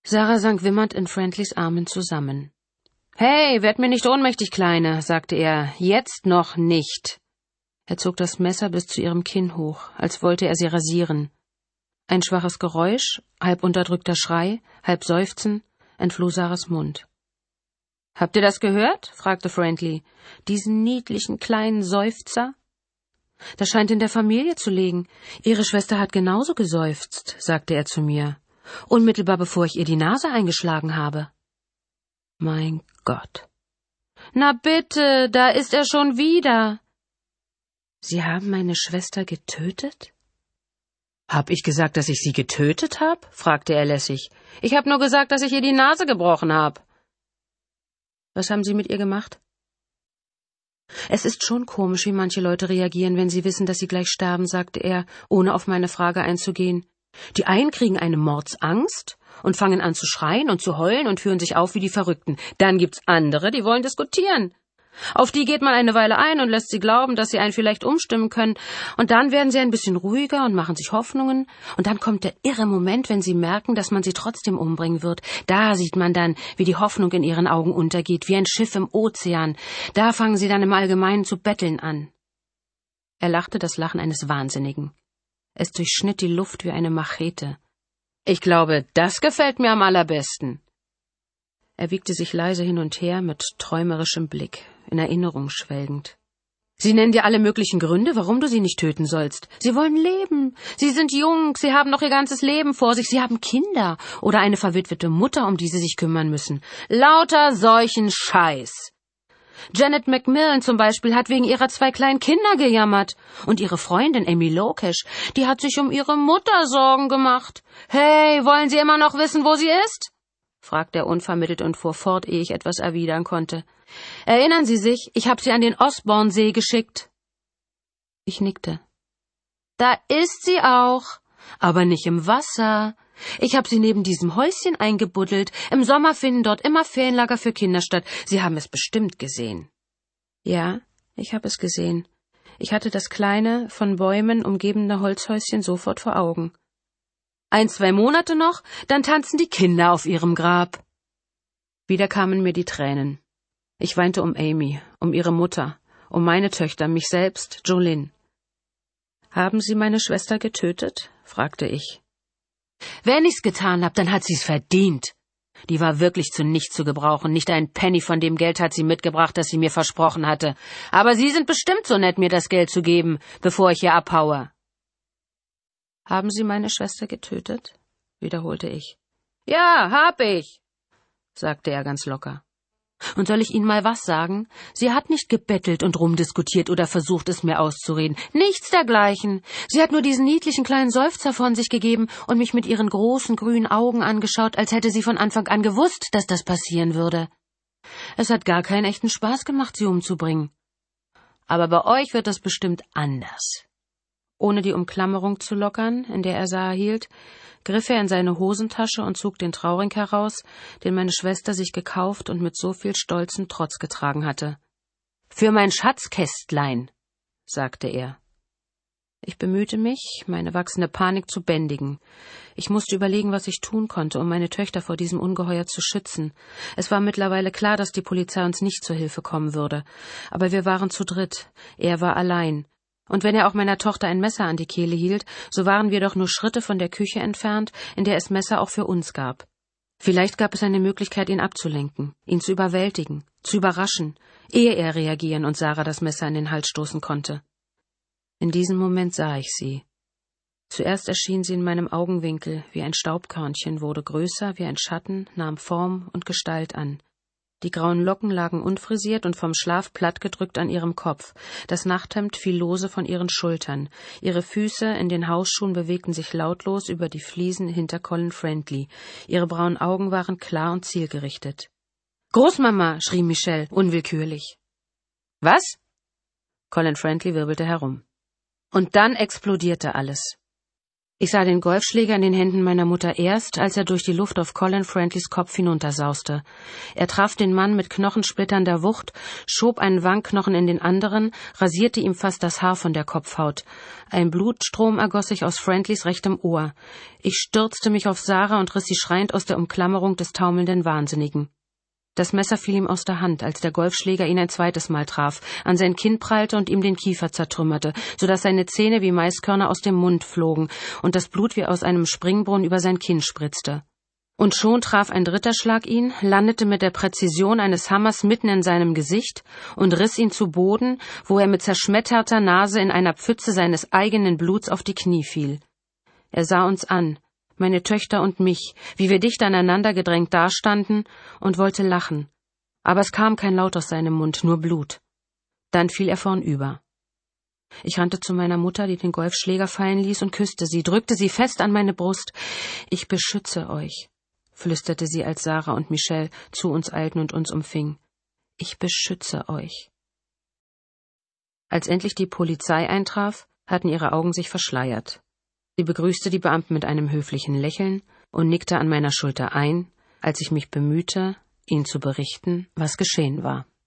Sarah sank wimmernd in Friendlys Armen zusammen. »Hey, werd mir nicht ohnmächtig, Kleine«, sagte er, »jetzt noch nicht.« Er zog das Messer bis zu ihrem Kinn hoch, als wollte er sie rasieren. Ein schwaches Geräusch, halb unterdrückter Schrei, halb Seufzen, entfloh Sarahs Mund. »Habt ihr das gehört?« fragte Friendly. »Diesen niedlichen kleinen Seufzer?« »Das scheint in der Familie zu liegen. Ihre Schwester hat genauso geseufzt«, sagte er zu mir, unmittelbar bevor ich ihr die Nase eingeschlagen habe. Mein Gott. »Na bitte, da ist er schon wieder.« »Sie haben meine Schwester getötet?« »Hab ich gesagt, dass ich sie getötet habe?« fragte er lässig. »Ich habe nur gesagt, dass ich ihr die Nase gebrochen habe.« »Was haben Sie mit ihr gemacht?« »Es ist schon komisch, wie manche Leute reagieren, wenn sie wissen, dass sie gleich sterben«, sagte er, ohne auf meine Frage einzugehen. »Die einen kriegen eine Mordsangst und fangen an zu schreien und zu heulen und führen sich auf wie die Verrückten. Dann gibt's andere, die wollen diskutieren. Auf die geht man eine Weile ein und lässt sie glauben, dass sie einen vielleicht umstimmen können, und dann werden sie ein bisschen ruhiger und machen sich Hoffnungen, und dann kommt der irre Moment, wenn sie merken, dass man sie trotzdem umbringen wird. Da sieht man dann, wie die Hoffnung in ihren Augen untergeht, wie ein Schiff im Ozean. Da fangen sie dann im Allgemeinen zu betteln an.« Er lachte das Lachen eines Wahnsinnigen. Es durchschnitt die Luft wie eine Machete. »Ich glaube, das gefällt mir am allerbesten.« Er wiegte sich leise hin und her mit träumerischem Blick, in Erinnerung schwelgend. »Sie nennen dir alle möglichen Gründe, warum du sie nicht töten sollst. Sie wollen leben. Sie sind jung, sie haben noch ihr ganzes Leben vor sich. Sie haben Kinder oder eine verwitwete Mutter, um die sie sich kümmern müssen. Lauter solchen Scheiß. Janet Macmillan zum Beispiel hat wegen ihrer 2 kleinen Kinder gejammert. Und ihre Freundin Amy Lokesh, die hat sich um ihre Mutter Sorgen gemacht. Hey, wollen Sie immer noch wissen, wo sie ist?« fragte er unvermittelt und fuhr fort, ehe ich etwas erwidern konnte. »Erinnern Sie sich, ich habe sie an den Osborne-See geschickt?« Ich nickte. »Da ist sie auch, aber nicht im Wasser. Ich habe sie neben diesem Häuschen eingebuddelt. Im Sommer finden dort immer Ferienlager für Kinder statt. Sie haben es bestimmt gesehen.« Ja, ich habe es gesehen. Ich hatte das kleine, von Bäumen umgebene Holzhäuschen sofort vor Augen. 1-2 Monate noch, dann tanzen die Kinder auf ihrem Grab. Wieder kamen mir die Tränen. Ich weinte um Amy, um ihre Mutter, um meine Töchter, mich selbst, Jolene. »Haben Sie meine Schwester getötet?« fragte ich. »Wenn ich's getan hab, dann hat sie's verdient. Die war wirklich zu nichts zu gebrauchen. Nicht ein Penny von dem Geld hat sie mitgebracht, das sie mir versprochen hatte. Aber Sie sind bestimmt so nett, mir das Geld zu geben, bevor ich hier abhaue.« »Haben Sie meine Schwester getötet?« wiederholte ich. »Ja, hab ich«, sagte er ganz locker. »Und soll ich Ihnen mal was sagen? Sie hat nicht gebettelt und rumdiskutiert oder versucht, es mir auszureden. Nichts dergleichen. Sie hat nur diesen niedlichen kleinen Seufzer von sich gegeben und mich mit ihren großen grünen Augen angeschaut, als hätte sie von Anfang an gewusst, dass das passieren würde. Es hat gar keinen echten Spaß gemacht, sie umzubringen. Aber bei euch wird das bestimmt anders.« Ohne die Umklammerung zu lockern, in der er Sarah hielt, griff er in seine Hosentasche und zog den Trauring heraus, den meine Schwester sich gekauft und mit so viel stolzem Trotz getragen hatte. »Für mein Schatzkästlein«, sagte er. Ich bemühte mich, meine wachsende Panik zu bändigen. Ich musste überlegen, was ich tun konnte, um meine Töchter vor diesem Ungeheuer zu schützen. Es war mittlerweile klar, dass die Polizei uns nicht zur Hilfe kommen würde. Aber wir waren zu dritt. Er war allein. Und wenn er auch meiner Tochter ein Messer an die Kehle hielt, so waren wir doch nur Schritte von der Küche entfernt, in der es Messer auch für uns gab. Vielleicht gab es eine Möglichkeit, ihn abzulenken, ihn zu überwältigen, zu überraschen, ehe er reagieren und Sarah das Messer in den Hals stoßen konnte. In diesem Moment sah ich sie. Zuerst erschien sie in meinem Augenwinkel wie ein Staubkörnchen, wurde größer wie ein Schatten, nahm Form und Gestalt an. Die grauen Locken lagen unfrisiert und vom Schlaf plattgedrückt an ihrem Kopf, das Nachthemd fiel lose von ihren Schultern, ihre Füße in den Hausschuhen bewegten sich lautlos über die Fliesen hinter Colin Friendly, ihre braunen Augen waren klar und zielgerichtet. »Großmama«, schrie Michelle unwillkürlich. »Was?« Colin Friendly wirbelte herum. Und dann explodierte alles. Ich sah den Golfschläger in den Händen meiner Mutter erst, als er durch die Luft auf Colin Friendlys Kopf hinuntersauste. Er traf den Mann mit knochensplitternder Wucht, schob einen Wangenknochen in den anderen, rasierte ihm fast das Haar von der Kopfhaut. Ein Blutstrom ergoss sich aus Friendlys rechtem Ohr. Ich stürzte mich auf Sarah und riss sie schreiend aus der Umklammerung des taumelnden Wahnsinnigen. Das Messer fiel ihm aus der Hand, als der Golfschläger ihn ein zweites Mal traf, an sein Kinn prallte und ihm den Kiefer zertrümmerte, so dass seine Zähne wie Maiskörner aus dem Mund flogen und das Blut wie aus einem Springbrunnen über sein Kinn spritzte. Und schon traf ein dritter Schlag ihn, landete mit der Präzision eines Hammers mitten in seinem Gesicht und riss ihn zu Boden, wo er mit zerschmetterter Nase in einer Pfütze seines eigenen Bluts auf die Knie fiel. Er sah uns an, meine Töchter und mich, wie wir dicht aneinander gedrängt dastanden, und wollte lachen. Aber es kam kein Laut aus seinem Mund, nur Blut. Dann fiel er vornüber. Ich rannte zu meiner Mutter, die den Golfschläger fallen ließ, und küsste sie, drückte sie fest an meine Brust. »Ich beschütze euch«, flüsterte sie, als Sarah und Michelle zu uns eilten und uns umfing. »Ich beschütze euch.« Als endlich die Polizei eintraf, hatten ihre Augen sich verschleiert. Sie begrüßte die Beamten mit einem höflichen Lächeln und nickte an meiner Schulter ein, als ich mich bemühte, ihnen zu berichten, was geschehen war.